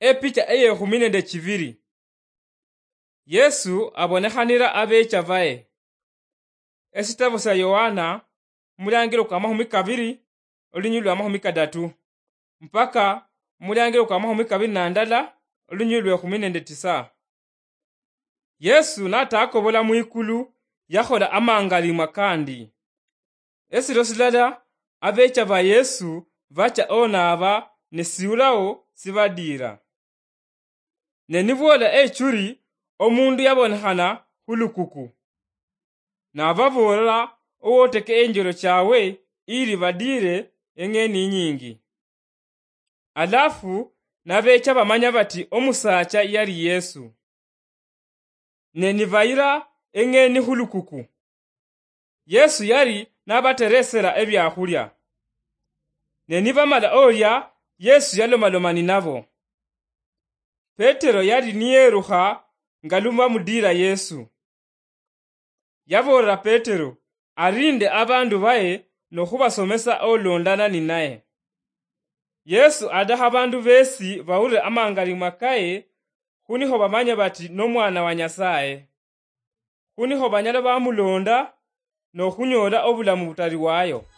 Epicha eye khuminende chiviri. Yesu abonekhanira abecha baye. Esitabu sa Yohana mulangiro kwa mahumi kabiri olunyulu lwa mahumi kadatu mpaka mulangiro kwa mahumi kabiri na ndala olunyulu lwa 19. Yesu natakobola mwikulu yakhola amangalima kandi. Esilo silala abecha ba Yesu bacha onaba nesiulawo sibadira. Nenivola echuri omundu yabonekhana hulukuku. Nababola owoteke enjelo chawe ili badire engeni nyingi. Alafu nabecha bamanya bati omusacha yali Yesu. Nenivaira engeni hulukuku. Yesu yali nabateresera ebyakhulya. Nenibamala olya Yesu yalomalomani nabo. Petero yali niyeruha ngaluma mudira Yesu. Yaborera Petero arinde abandu baye nokhubasomesa olondana ni naye. Yesu adaha abandu besi bawule amangalima kaye khuniho bamanya bati nomwana wa Nyasaye. Khuniho banyala bamulonda nokhunyola obulamu butali wayo.